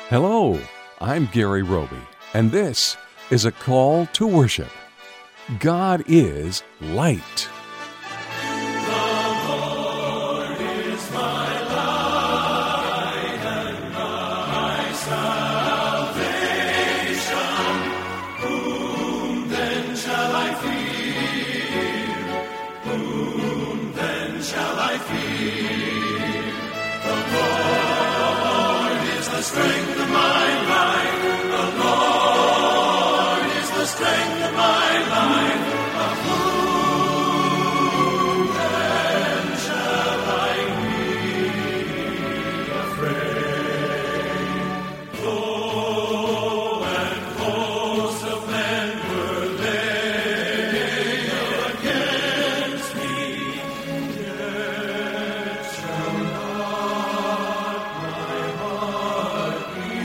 Hello, I'm Gary Roby, and this is a call to worship. God is light. Strength of my life, the Lord is the strength of my life. Of whom then shall I be afraid? Though an host of men were laid against me, yet shall not my heart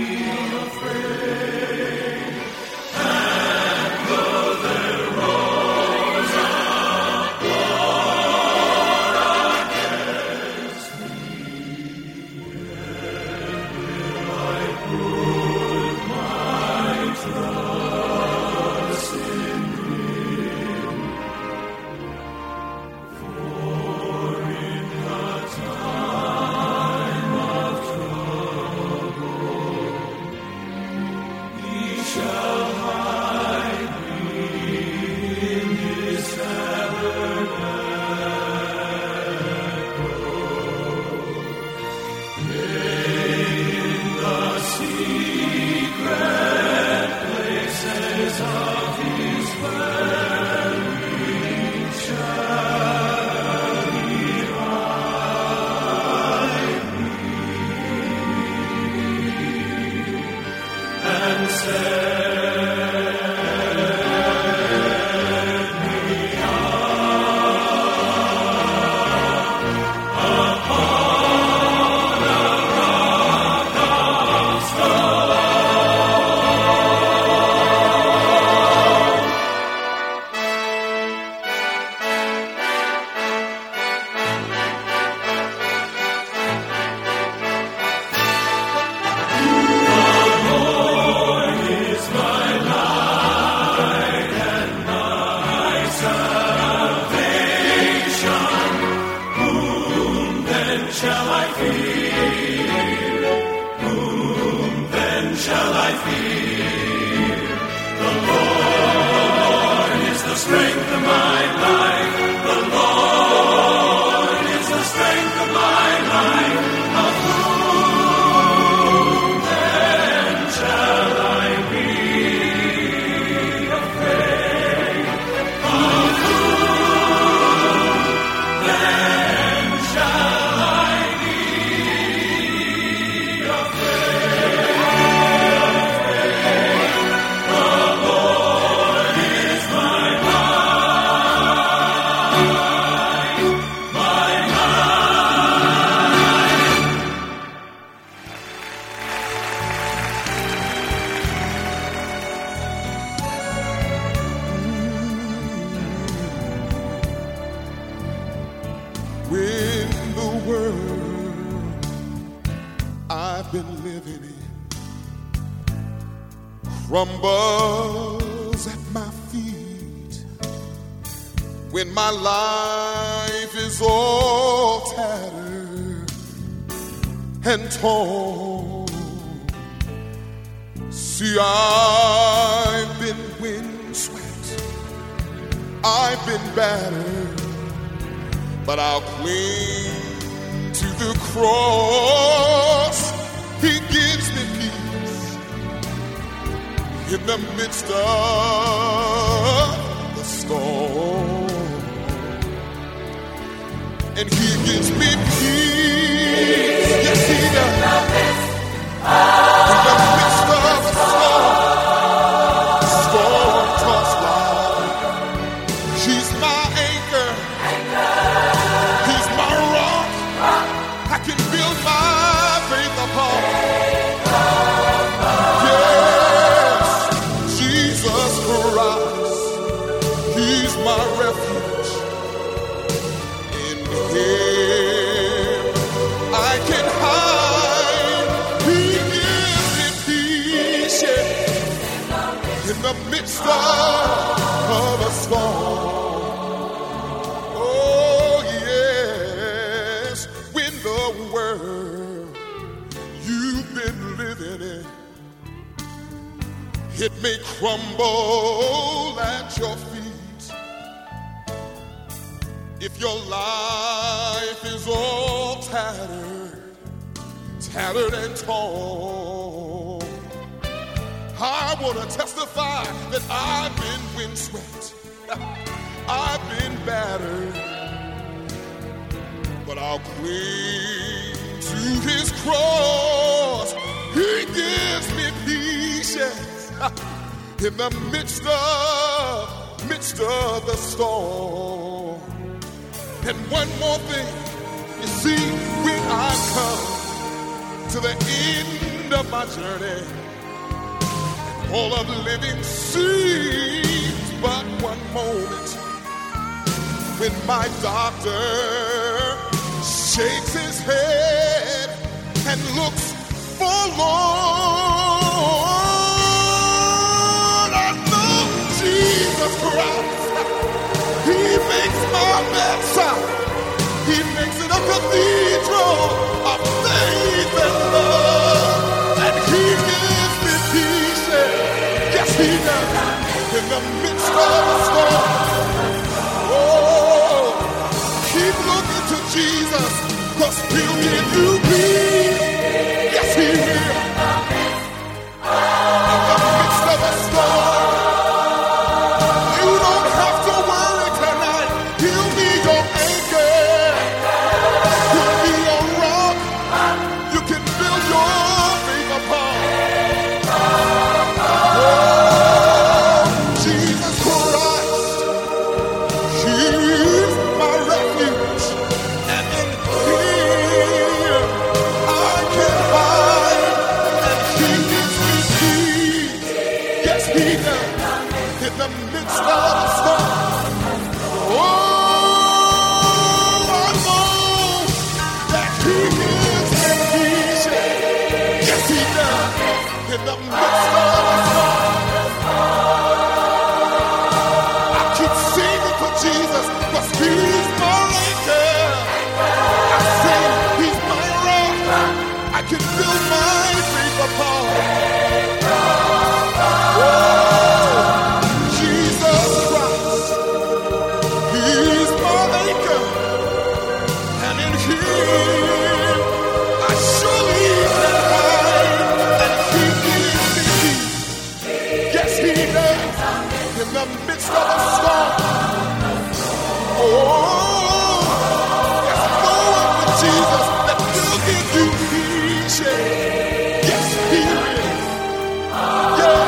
when the world I've been living in crumbles at my feet, when my life is all tattered and torn. See, I've been windswept, I've been battered, but I'll cling to the cross. He gives me peace in the midst of the storm, and He gives me peace. Yes, He does. In the midst of the storm-tossed life, He's my anchor. He's my rock. I can build my faith upon. Yes, Jesus Christ, He's my refuge. In Him I can world you've been living in, it may crumble at your feet. If your life is all tattered and torn, I want to testify that I've been windswept, I've been battered, but I'll cling to his cross. He gives me peace, yes, in the midst of the storm. And one more thing, you see, when I come to the end of my journey, all of living seems but one moment, when my doctor shakes his head and looks forlorn, I know Jesus Christ, he makes my bedside, he makes it a cathedral of faith and love, and he gives me peace, yes he does, in the midst of the storm. Oh, keep looking to Jesus, 'cause he'll give you peace, yes he will, in the midst of the storm. You don't have to worry tonight, he'll be your anchor, he'll be your rock, you can build your faith upon. Oh, Jesus Christ, he's my refuge, and in him I can hide, and he gives me peace, yes he does, in the midst of the storm. Oh, I know that he gives me peace, yes he does, in the midst of the storm. I keep singing for Jesus, 'cause he's my anchor. I sing, he's my rock, I can build my faith upon. Oh, Jesus Christ, he's my anchor, and in him I surely can hide, and he gives me peace, yes he does, in the midst of a storm. Oh, there's no one but Jesus that will give you peace, yes he will, yes.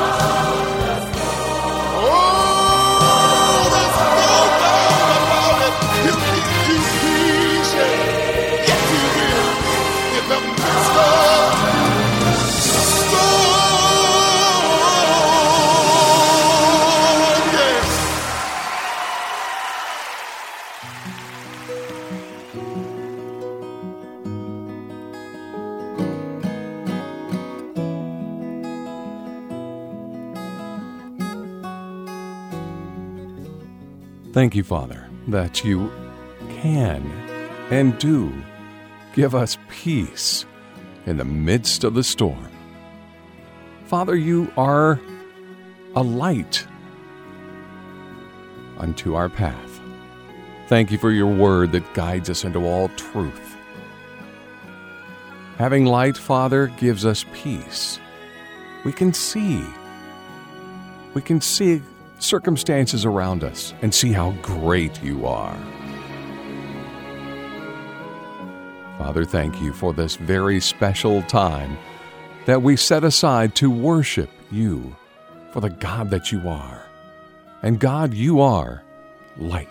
Oh, there's no doubt about it, he'll give you peace, yes he will, in the midst of the storm, yes. Thank you, Father, that you can and do give us peace in the midst of the storm. Father, you are a light unto our path. Thank you for your word that guides us into all truth. Having light, Father, gives us peace. We can see circumstances around us and see how great you are. Father, thank you for this very special time that we set aside to worship you for the God that you are. And God, you are light.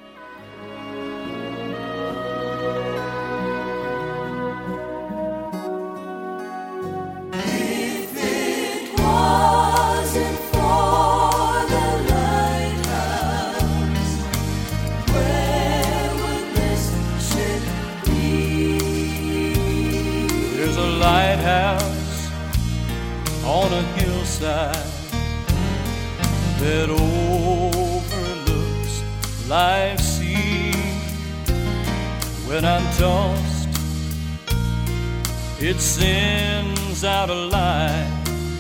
On a hillside that overlooks life's sea. When I'm tossed It sends out a light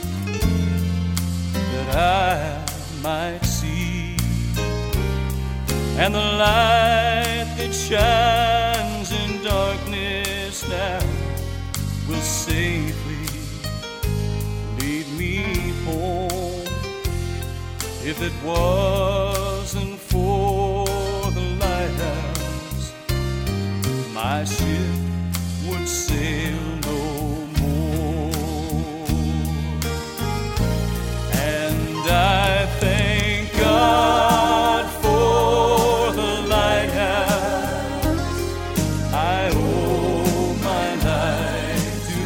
that I might see, and the light that shines in darkness now will safely lead me home. If it wasn't for the lighthouse, my ship would sail no more. And I thank God for the lighthouse. I owe my life to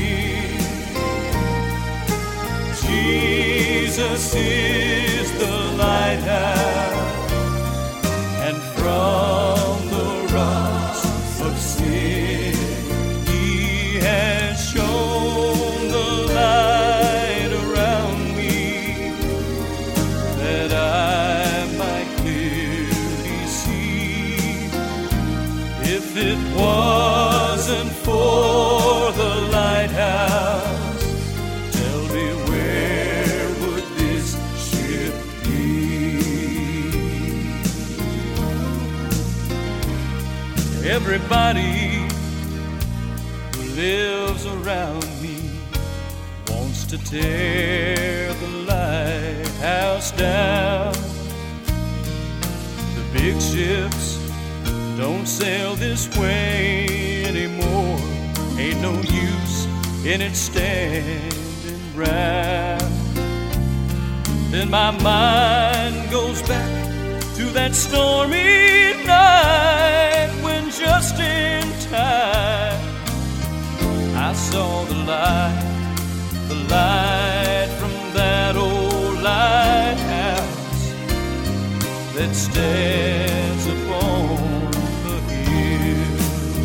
Him. Jesus is the lighthouse, and from the rocks of sin He has shown the light around me, that I might clearly see. If it wasn't for the lighthouse, tell me, where would this ship be? Everybody who lives around me wants to tear the lighthouse down. The big ships don't sail this way anymore. Ain't no use in it standing round. Then my mind goes back to that stormy night when just in time I saw the light from that old lighthouse that stands upon the hill.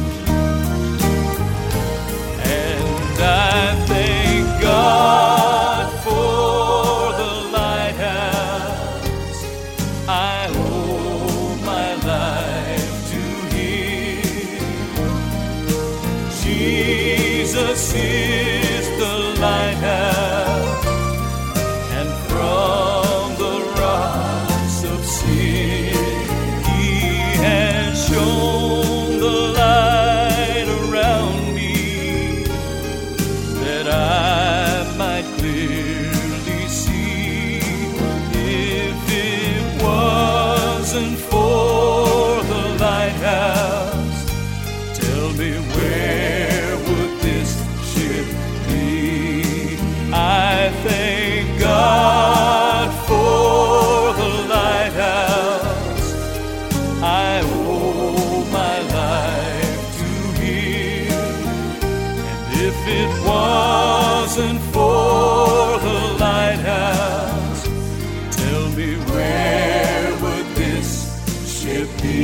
And I thank God for the lighthouse. I owe my life to Him. Jesus is the lighthouse, and from the rocks of sin He has shown the light around me, that I might clearly see. If it wasn't for the lighthouse, tell me, where would this ship be? I thank God for the lighthouse. I owe my life to Him. And if it wasn't for the lighthouse, tell me, where would this ship be?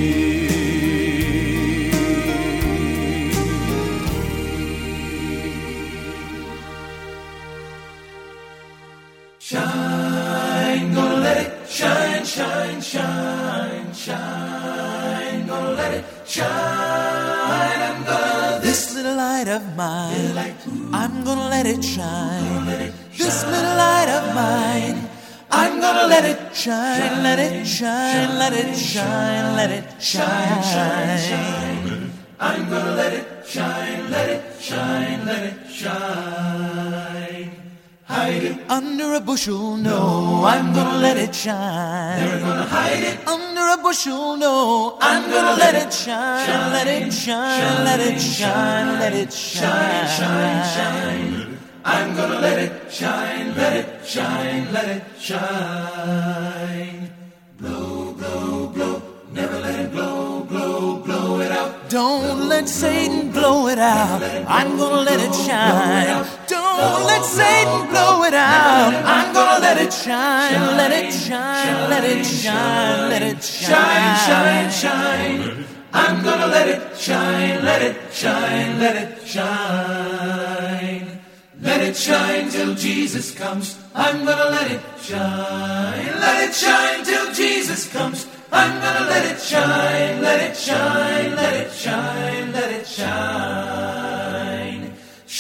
Shine, gonna let it shine, shine, shine, shine. Gonna let it shine. I'm gonna This little light of mine, I'm gonna let it shine. This little light of mine, I'm gonna let it shine, let it shine, let it shine, let it shine. I'm gonna let it shine, let it shine, let it shine. Hide it, Under a bushel, no, I'm gonna let it shine. never gonna hide it. Under a bushel, no, I'm gonna let it shine, let it shine, let it shine, let it Shine, shine, shine. shine. I'm gonna let it shine, let it shine, let it shine. Blow, blow, blow, never let it blow, blow, blow it out. Don't let Satan blow it out. I'm gonna let it shine. Don't let Satan blow it out. I'm gonna let it shine. Let it shine. Let it shine. Let it Shine, shine, shine. shine. I'm gonna let it shine, let it shine, let it shine. Let it shine till Jesus comes. I'm gonna let it shine. Let it shine till Jesus comes. I'm gonna let it shine, let it shine, let it shine, let it shine.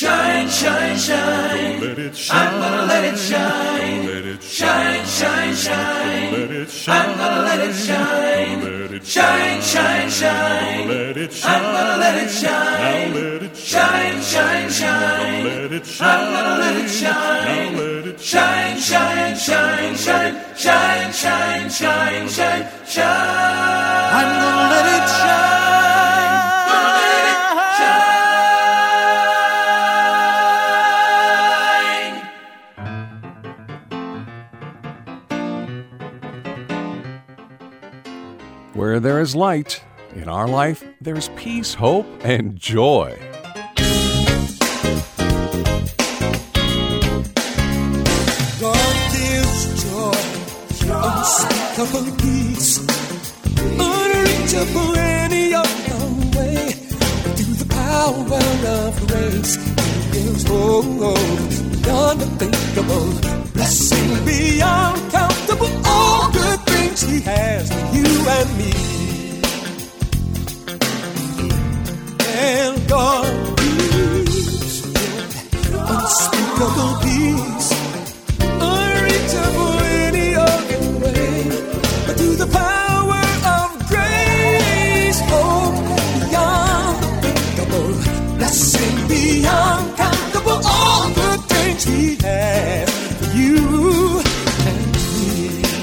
shine, shine. Let it shine. I'm gonna let it shine. Let it Shine, shine, shine. Let it shine. I'm gonna let it shine. Let it Shine, shine, shine. Let it shine. I'm gonna let it shine. Now let it Shine, shine, shine. Let it shine. I'm gonna let it shine. Now let it Shine, shine, shine, shine. Shine, shine, shine, shine, shine. I'm gonna let it shine. Gonna let it shine. Where there is light in our life, there's peace, hope, and joy. God gives joy, unspeakable peace, unreachable any other way. Through the power of grace, He gives hope beyond unthinkable, blessing beyond countable. All good things He has for you and me. And God gives joy, unspeakable peace, unreachable any other way, but through the power of grace, hope beyond unthinkable, blessing beyond countable. All good things He has for you and me.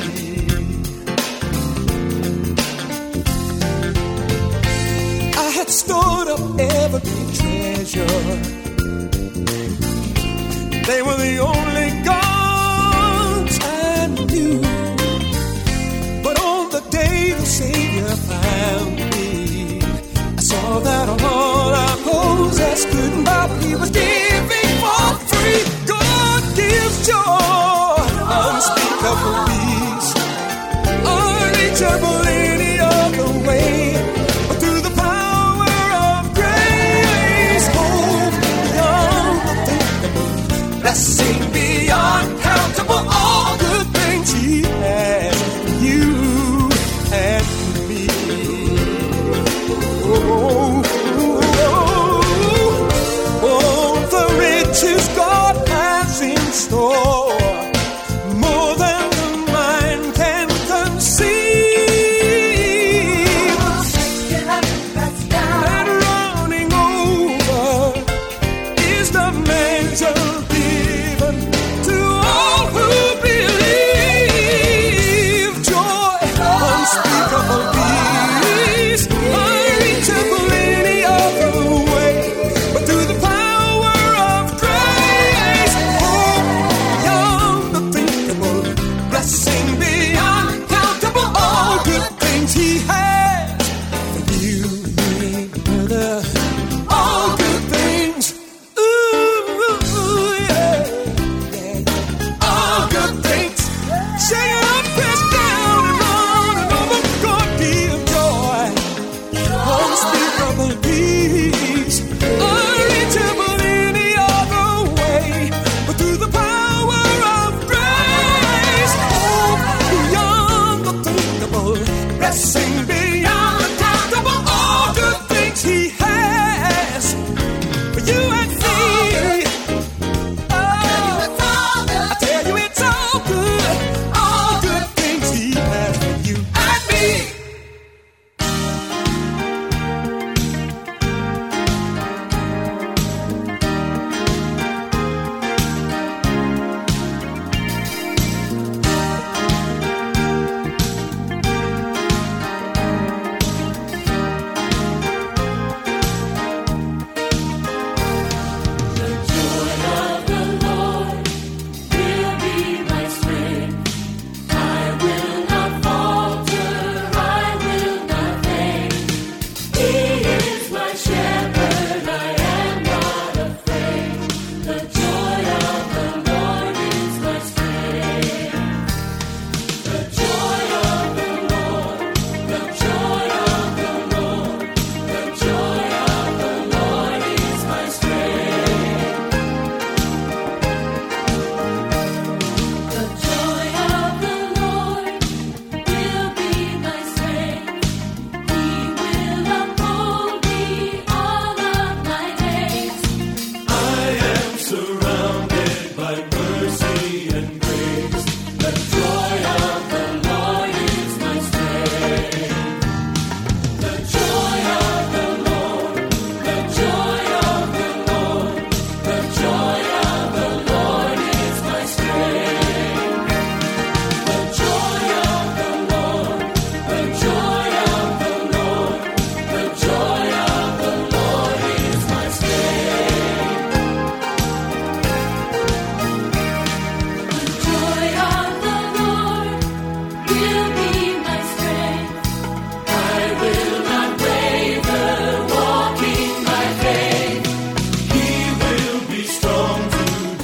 I had stored up every treasure. They were the only gods I knew. But on the day the Savior found me, I saw that all I possessed couldn't buy what He was giving for free. God gives joy, unspeakable peace, unreachable any other way. But through the power of grace, hope beyond unthinkable, blessing beyond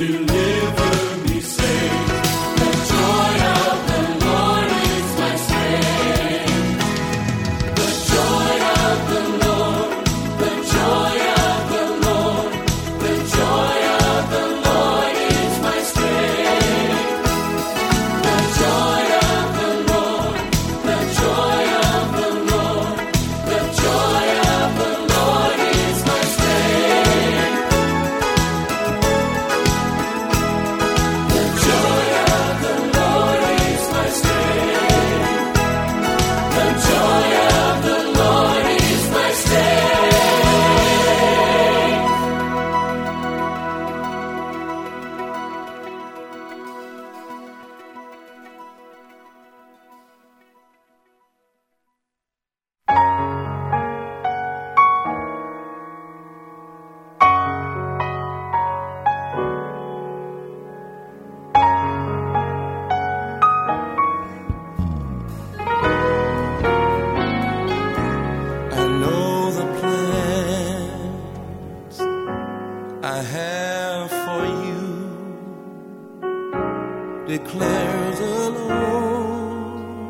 declares the Lord.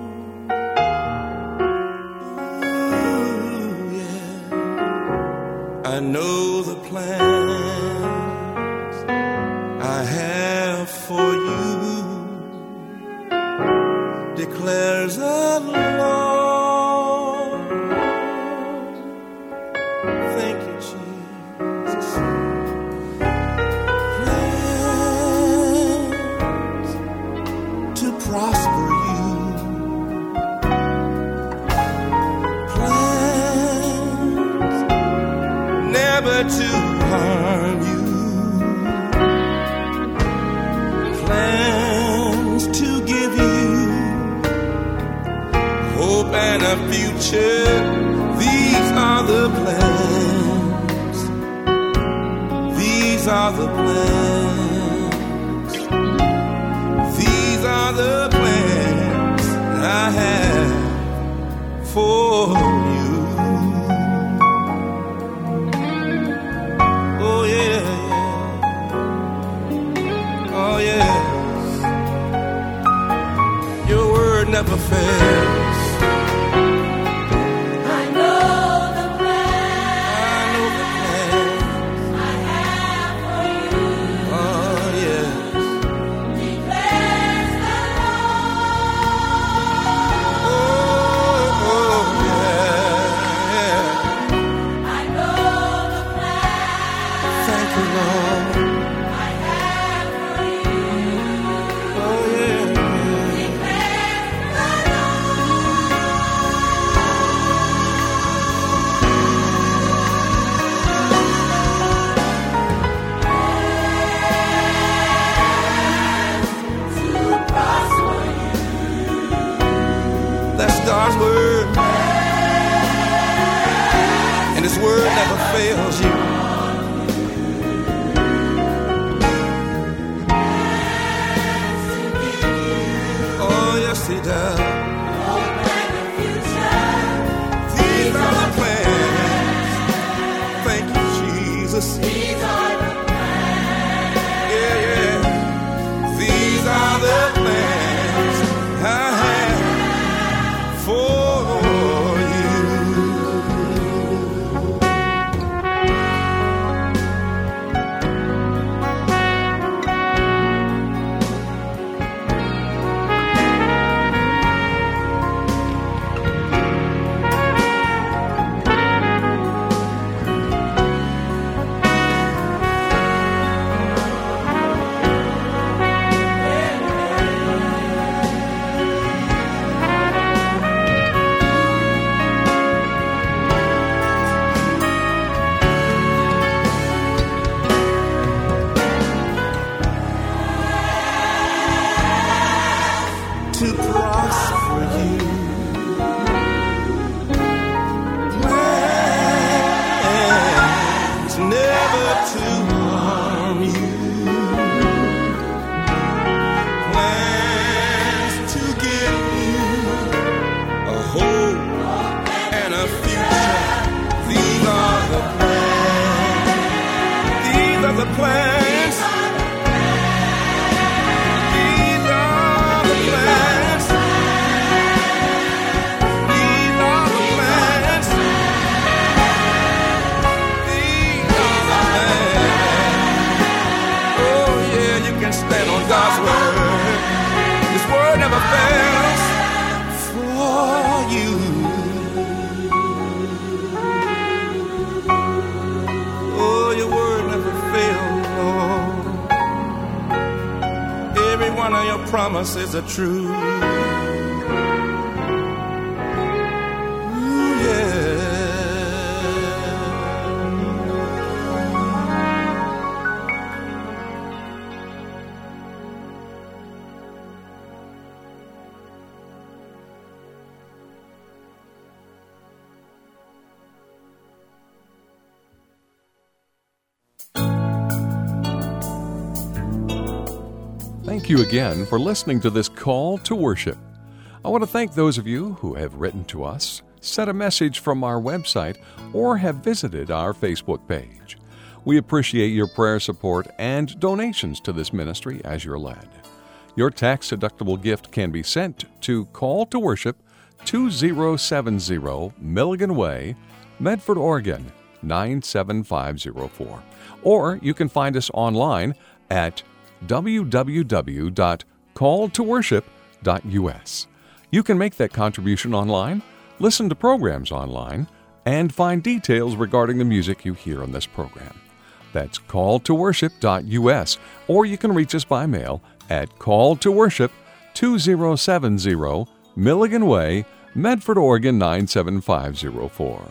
Ooh, yeah. I know the plans I have for you, declares the Lord. Thank you, Jesus. Plans to prosper you, plans never to harm you, plans to give you hope and a future. These are the plans. These are the plans. These are the plans I have for you. Oh yeah, yeah. Oh yes. Your word never fails. God's word, and His word never fails you. Oh yes, He does. These are the plans. Thank you, Jesus. These are the plans. Yeah, yeah. These are the plans I have for you. fails for you. Oh, your word never fails, Lord. Every one of your promises are true. Ooh, yeah. Thank you again for listening to this call to worship. I want to thank those of you who have written to us, sent a message from our website, or have visited our Facebook page. We appreciate your prayer support and donations to this ministry as you're led. Your tax-deductible gift can be sent to Call to Worship, 2070 Milligan Way, Medford, Oregon, 97504. Or you can find us online at www.calltoworship.us. You can make that contribution online, listen to programs online, and find details regarding the music you hear on this program. That's calltoworship.us, or you can reach us by mail at Call to Worship, 2070 Milligan Way, Medford, Oregon 97504.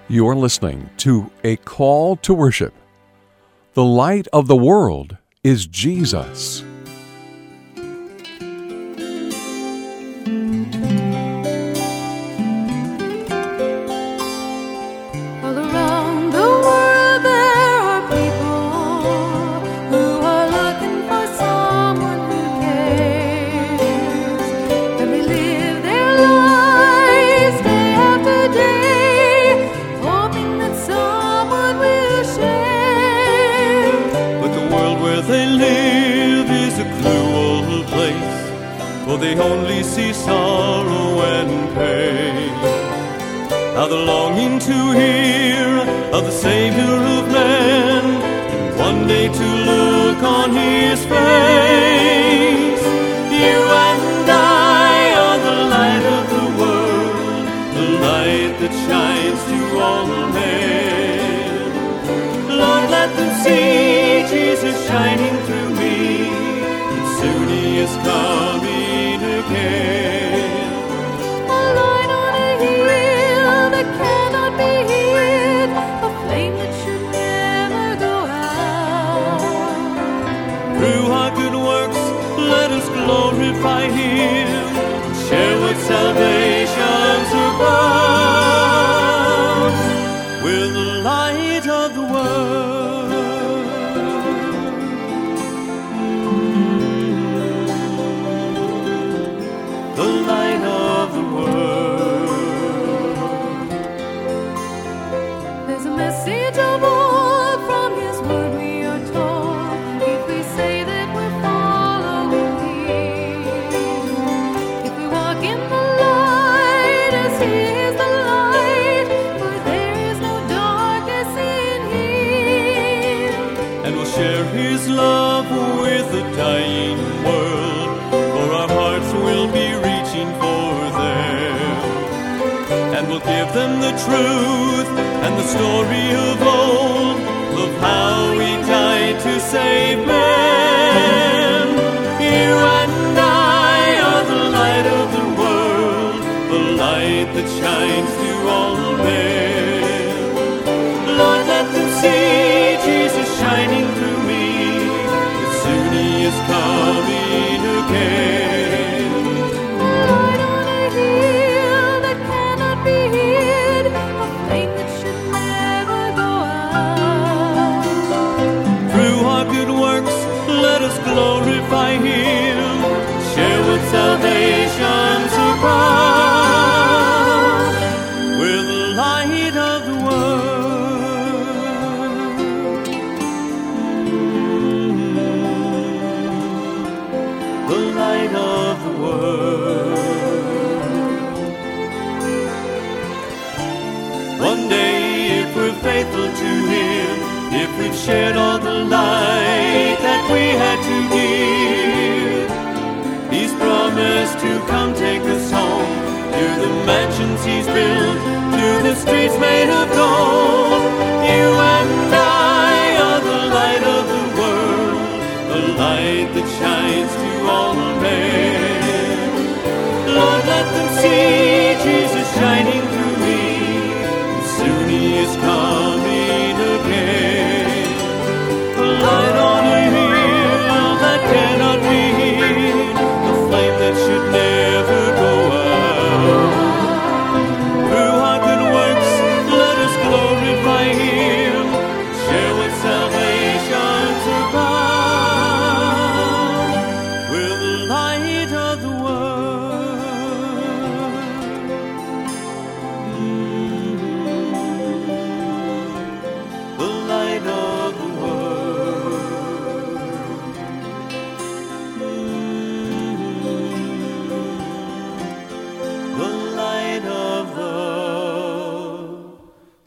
You're listening to A Call to Worship. The light of the world is Jesus. All around the world there are people who are looking for someone who cares. And they live their lives day after day, hoping that someone will share. But the world where they live is a cruel place, for they only see sorrow and pain. How the longing to hear of the Savior of man, and one day to look on His face. You and I are the light of the world, the light that shines to all men. Lord, let them see Jesus shining through me, and soon He is coming again. A light on a hill that cannot be hid, a flame that should never go out. Through our good works, let us glorify Him, share what salvation's about. We're the light of the world. The light of the world. There's a message of old from His word we are told, if we say that we're following Him. If we walk in the light as He is the light, for there is no darkness in Him. And we'll share His love with the dying world, for our hearts will be reaching for them. And we'll give them the truth and the story of old, of how He died to save man. You and I are the light of the world, the light that shines to all men. Lord, let them see Jesus shining through me, and soon He is coming again. A light on a hill that cannot be hid, a flame that should never go out. Through our good works, let us glorify Him, share what salvation's about. We're the light of the world. The light of the world. One day, if we're faithful to Him, if we've shared all the light that we had to give, He's promised to come take us home, to the mansions He's built, to the streets made of gold. You and I are the light of the world, the light that shines to all men. Lord, let them see Jesus shining through me, and soon He is coming again. A light on a hill that cannot be hid, a flame that should never go out. Through our good works, let us glorify Him, share what salvation's about. We're the light of the world. The light of the world. The light of the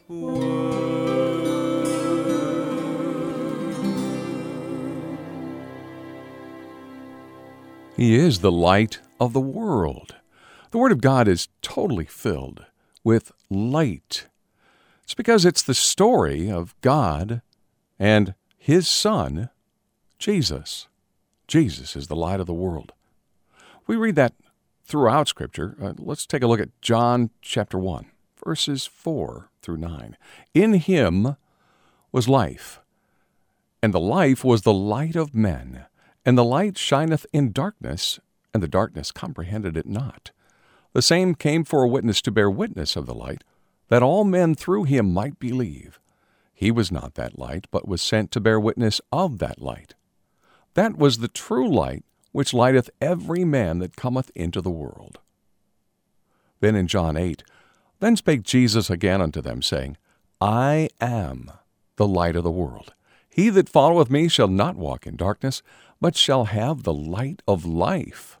He is the light of the world. The Word of God is totally filled with light. It's because it's the story of God and His Son, Jesus. Jesus is the light of the world. We read that throughout Scripture. Let's take a look at John chapter 1, verses 4 through 9. In him was life, and the life was the light of men. And the light shineth in darkness, and the darkness comprehended it not. The same came for a witness to bear witness of the light, that all men through him might believe. He was not that light, but was sent to bear witness of that light. That was the true light, which lighteth every man that cometh into the world. Then in John 8, Then spake Jesus again unto them, saying, I am the light of the world. He that followeth me shall not walk in darkness, but shall have the light of life.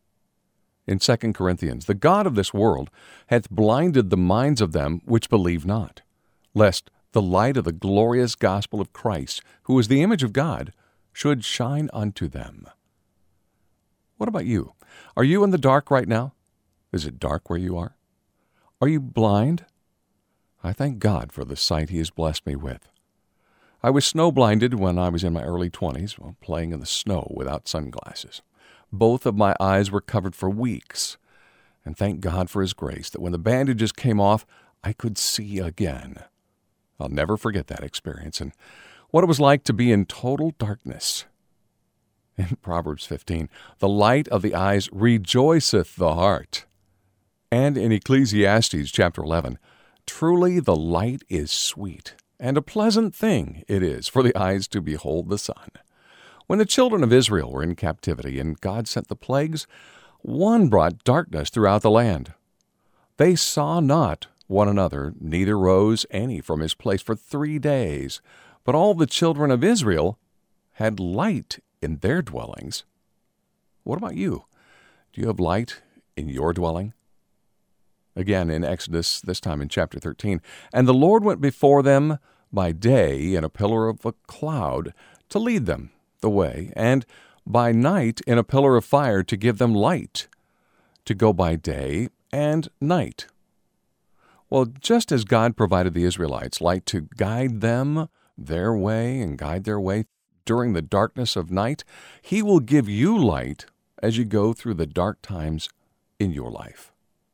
In 2 Corinthians, the God of this world hath blinded the minds of them which believe not, lest the light of the glorious gospel of Christ, who is the image of God, should shine unto them. What about you? Are you in the dark right now? Is it dark where you are? Are you blind? I thank God for the sight He has blessed me with. I was snow-blinded when I was in my early 20s, playing in the snow without sunglasses. Both of my eyes were covered for weeks, and thank God for His grace that when the bandages came off, I could see again. I'll never forget that experience and what it was like to be in total darkness. In Proverbs 15, the light of the eyes rejoiceth the heart. And in Ecclesiastes chapter 11, truly the light is sweet, and a pleasant thing it is for the eyes to behold the sun. When the children of Israel were in captivity and God sent the plagues, one brought darkness throughout the land. They saw not one another, neither rose any from his place for 3 days. But all the children of Israel had light in their dwellings. What about you? Do you have light in your dwelling? Again in Exodus, this time in chapter 13, And the Lord went before them by day in a pillar of a cloud to lead them the way, and by night in a pillar of fire to give them light, to go by day and night. Well, just as God provided the Israelites light to guide them their way and guide their way during the darkness of night, He will give you light as you go through the dark times in your life.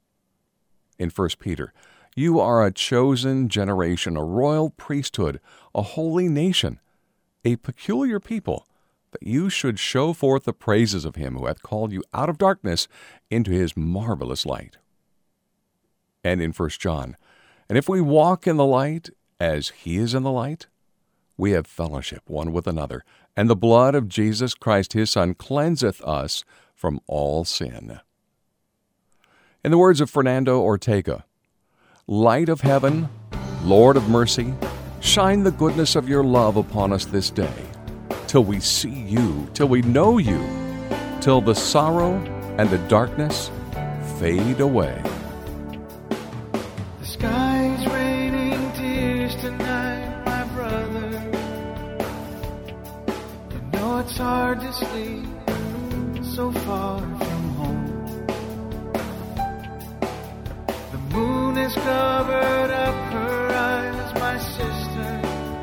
In 1 Peter, you are a chosen generation, a royal priesthood, a holy nation, a peculiar people, that you should show forth the praises of Him who hath called you out of darkness into His marvelous light. And in 1 John, And if we walk in the light as He is in the light, we have fellowship one with another, and the blood of Jesus Christ His Son cleanseth us from all sin. In the words of Fernando Ortega, Light of heaven, Lord of mercy, shine the goodness of your love upon us this day, till we see you, till we know you, till the sorrow and the darkness fade away. The sky's raining tears tonight, my brother. You know it's hard to sleep so far from home. The moon has covered up her eyes, my sister.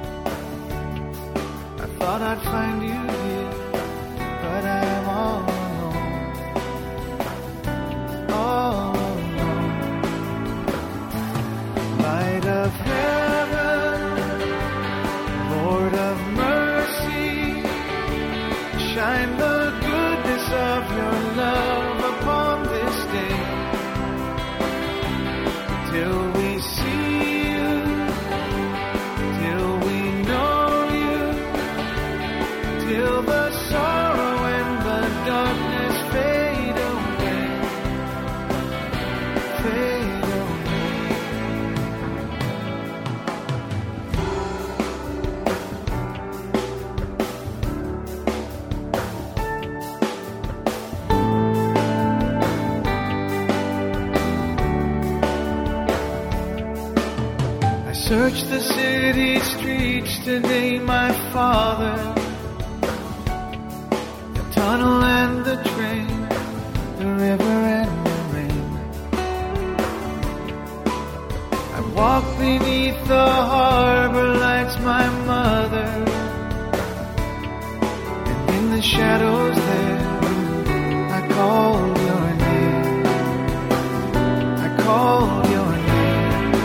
I thought I'd find you here, but I'm all alone. All alone. Light of heaven, Lord of mercy, shine the goodness of your love upon this day, till we see you, till we know you, till the sorrow and the darkness fade away, fade away. I searched the city streets today, my Father, the tunnel and the train, the river and the rain. I walked beneath the harbor lights, my mother, and in the shadows there, I called your name. I called your name.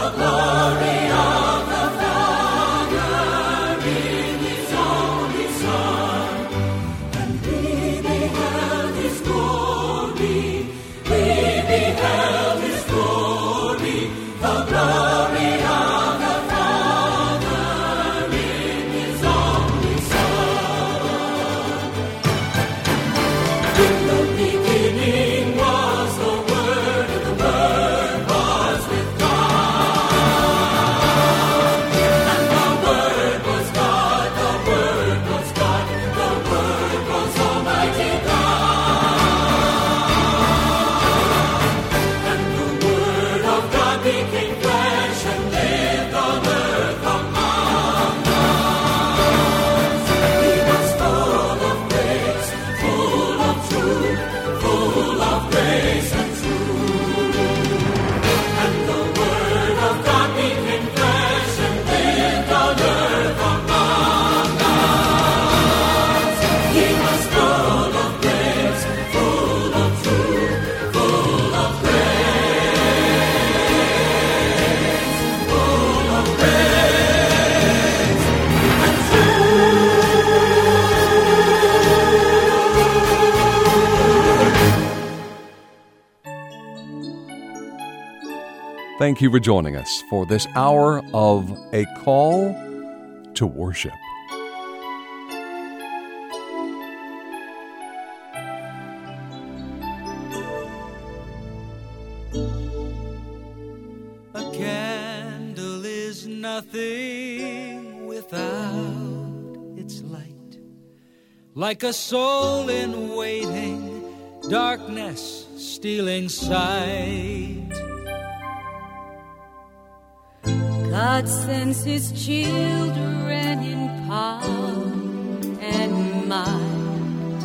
Thank you for joining us for this hour of A Call to Worship. A candle is nothing without its light. Like a soul in waiting, darkness stealing sight. God sends his children in power and might,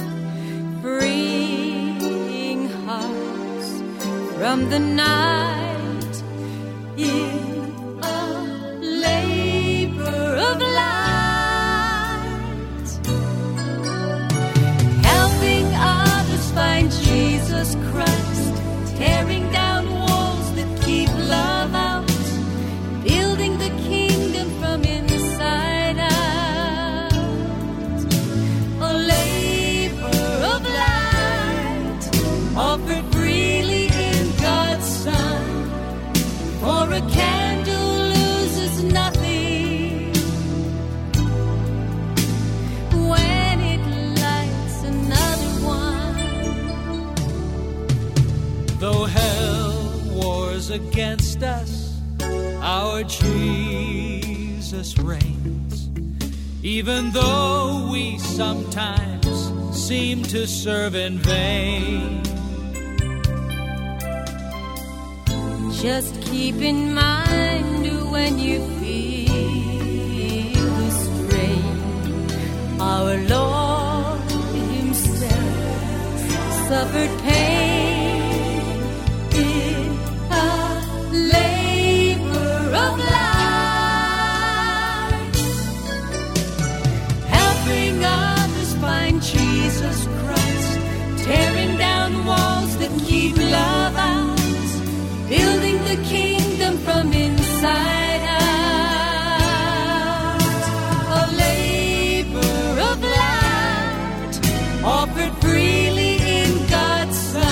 freeing hearts from the night in a labor of light, helping others find Jesus Christ, tearing down walls that keep love out, building the kingdom from inside out. A labor of light offered freely in God's Son. For a candle loses nothing when it lights another one. Though hell wars against us, our Jesus reigns. Even though we sometimes seem to serve in vain, just keep in mind when you feel the strain, our Lord himself suffered pain in a labor of light, helping others find Jesus Christ, tearing down walls that keep love out, building the kingdom from inside out. A labor of light offered freely in God's Son.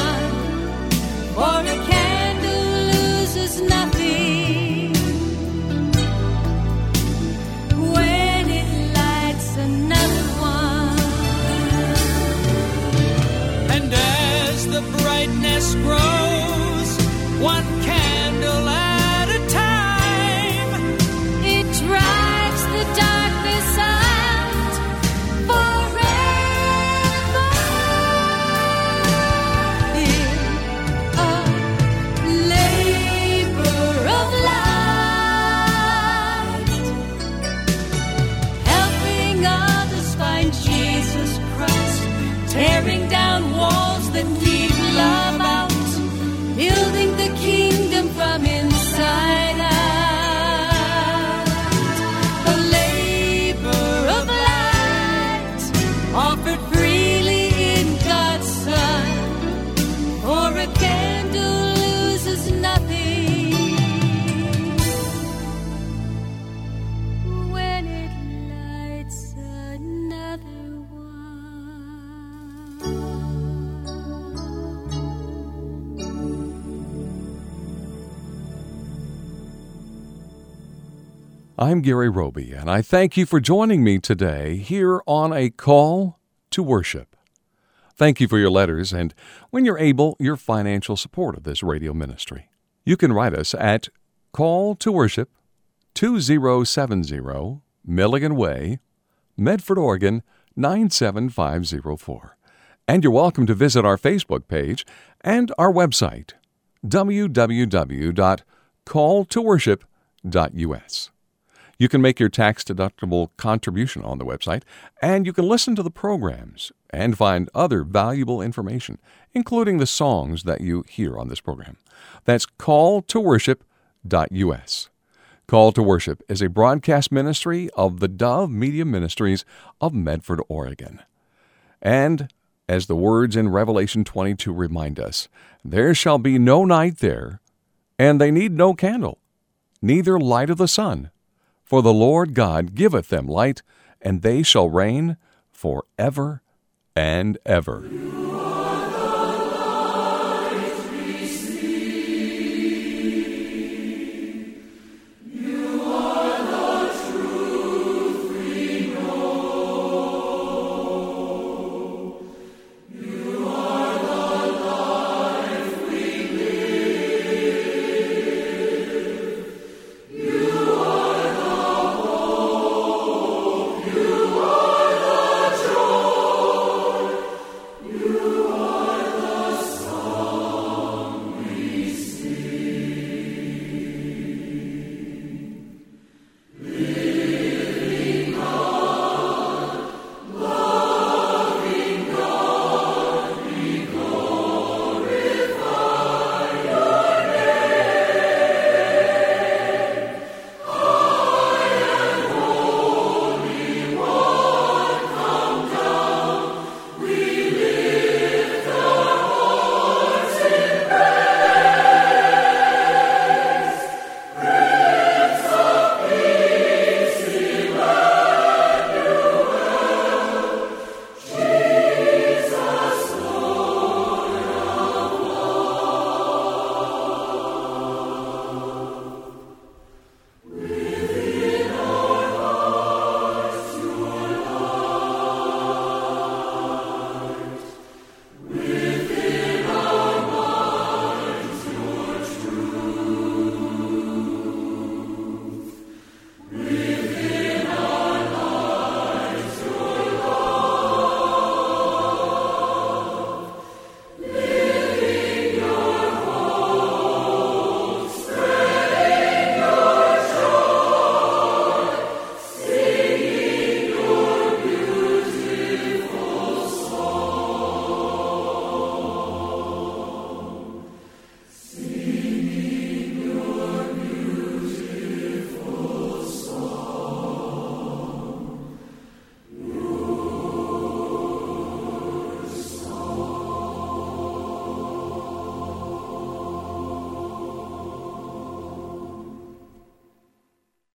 I'm Gary Roby, and I thank you for joining me today here on A Call to Worship. Thank you for your letters and, when you're able, your financial support of this radio ministry. You can write us at Call to Worship, 2070 Milligan Way, Medford, Oregon, 97504. And you're welcome to visit our Facebook page and our website, www.calltoworship.us. You can make your tax-deductible contribution on the website, and you can listen to the programs and find other valuable information, including the songs that you hear on this program. That's calltoworship.us. Call to Worship is a broadcast ministry of the Dove Media Ministries of Medford, Oregon. And as the words in Revelation 22 remind us, there shall be no night there, and they need no candle, neither light of the sun. For the Lord God giveth them light, and they shall reign forever and ever.